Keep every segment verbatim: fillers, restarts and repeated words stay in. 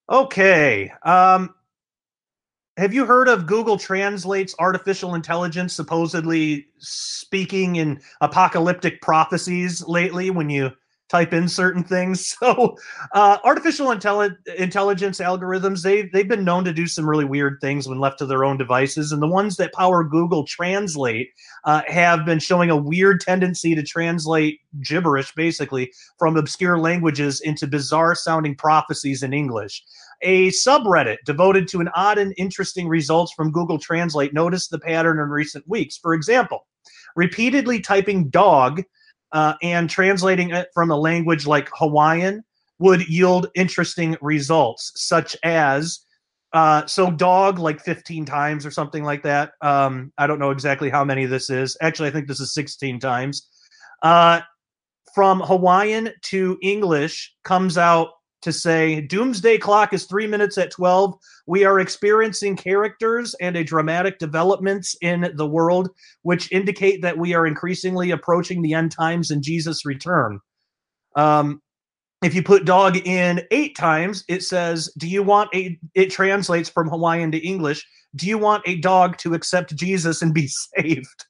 Okay. Um, have you heard of Google Translate's artificial intelligence supposedly speaking in apocalyptic prophecies lately when you type in certain things? So, uh, artificial intelli- intelligence algorithms, they've, they've been known to do some really weird things when left to their own devices. And the ones that power Google Translate uh, have been showing a weird tendency to translate gibberish, basically, from obscure languages into bizarre sounding prophecies in English. A subreddit devoted to an odd and interesting results from Google Translate noticed the pattern in recent weeks. For example, repeatedly typing dog uh, and translating it from a language like Hawaiian would yield interesting results, such as uh, so dog like fifteen times or something like that. Um, I don't know exactly how many this is. Actually, I think this is sixteen times. Uh, from Hawaiian to English comes out to say, Doomsday Clock is three minutes at twelve. We are experiencing characters and a dramatic developments in the world, which indicate that we are increasingly approaching the end times and Jesus' return. Um, if you put dog in eight times, it says, do you want a, it translates from Hawaiian to English, do you want a dog to accept Jesus and be saved?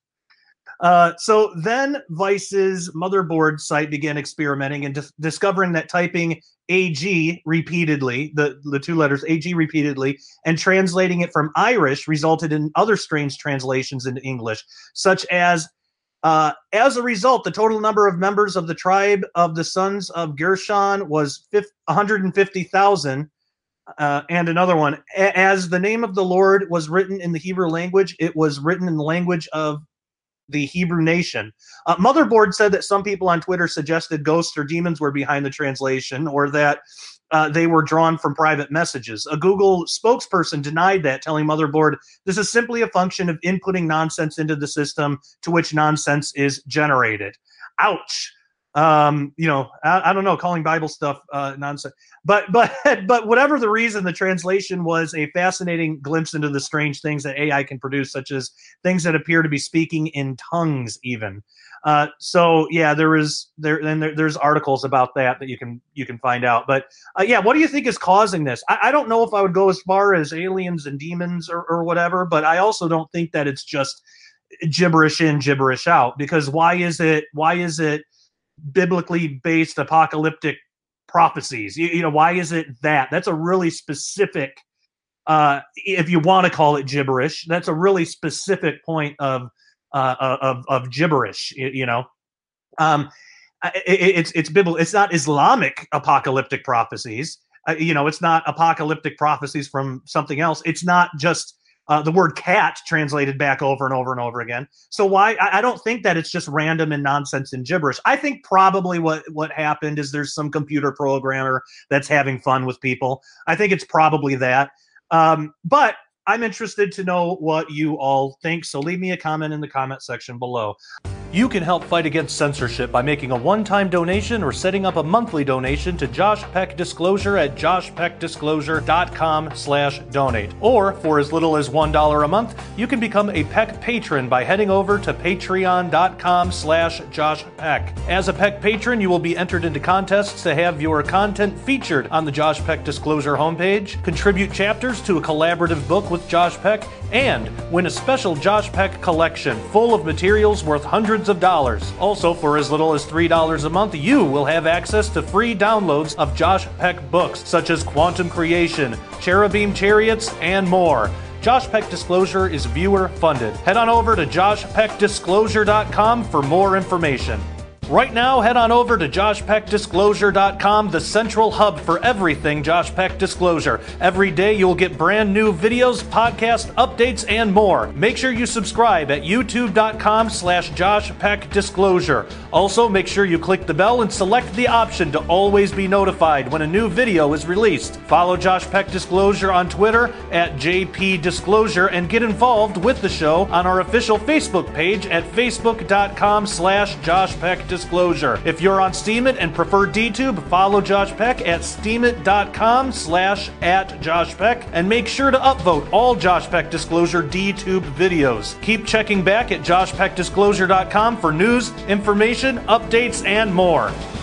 Uh, so then Vice's motherboard site began experimenting and dis- discovering that typing A G repeatedly, the, the two letters A G repeatedly, and translating it from Irish resulted in other strange translations into English, such as, uh, as a result, the total number of members of the tribe of the sons of Gershon was one hundred fifty thousand. Uh, and another one, as the name of the Lord was written in the Hebrew language, it was written in the language of the Hebrew nation. Uh, Motherboard said that some people on Twitter suggested ghosts or demons were behind the translation, or that uh, they were drawn from private messages. A Google spokesperson denied that, telling Motherboard, this is simply a function of inputting nonsense into the system to which nonsense is generated. Ouch. Um, you know, I, I don't know, calling Bible stuff uh, nonsense. But but but whatever the reason, the translation was a fascinating glimpse into the strange things that A I can produce, such as things that appear to be speaking in tongues, even. Uh, so yeah, there is there and there, there's articles about that that you can you can find out. But uh, yeah, what do you think is causing this? I, I don't know if I would go as far as aliens and demons or, or whatever, but I also don't think that it's just gibberish in, gibberish out. Because why is it? Why is it? biblically based apocalyptic prophecies? You, you know, why is it that? That's a really specific, uh, if you want to call it gibberish, that's a really specific point of uh, of of gibberish. You know, um, it, it's it's biblical. It's not Islamic apocalyptic prophecies. Uh, you know, it's not apocalyptic prophecies from something else. It's not just Uh, the word cat translated back over and over and over again. So why? I, I don't think that it's just random and nonsense and gibberish. I think probably what, what happened is there's some computer programmer that's having fun with people. I think it's probably that. Um, but I'm interested to know what you all think. So leave me a comment in the comment section below. You can help fight against censorship by making a one-time donation or setting up a monthly donation to Josh Peck Disclosure at josh peck disclosure dot com slash donate. Or, for as little as one dollar a month, you can become a Peck patron by heading over to patreon dot com slash josh peck. As a Peck patron, you will be entered into contests to have your content featured on the Josh Peck Disclosure homepage, contribute chapters to a collaborative book with Josh Peck, and win a special Josh Peck collection full of materials worth hundreds of dollars. Also, for as little as three dollars a month, you will have access to free downloads of Josh Peck books, such as Quantum Creation, Cherubim Chariots, and more. Josh Peck Disclosure is viewer funded. Head on over to josh peck disclosure dot com for more information. Right now, head on over to josh peck disclosure dot com, the central hub for everything Josh Peck Disclosure. Every day you'll get brand new videos, podcast updates, and more. Make sure you subscribe at youtube dot com slash josh peck disclosure. Also, make sure you click the bell and select the option to always be notified when a new video is released. Follow Josh Peck Disclosure on Twitter at J P Disclosure and get involved with the show on our official Facebook page at facebook dot com slash josh peck disclosure. Disclosure. If you're on Steemit and prefer DTube, follow Josh Peck at steemit dot com slash at Josh Peck, and make sure to upvote all Josh Peck Disclosure DTube videos. Keep checking back at josh peck disclosure dot com for news, information, updates, and more.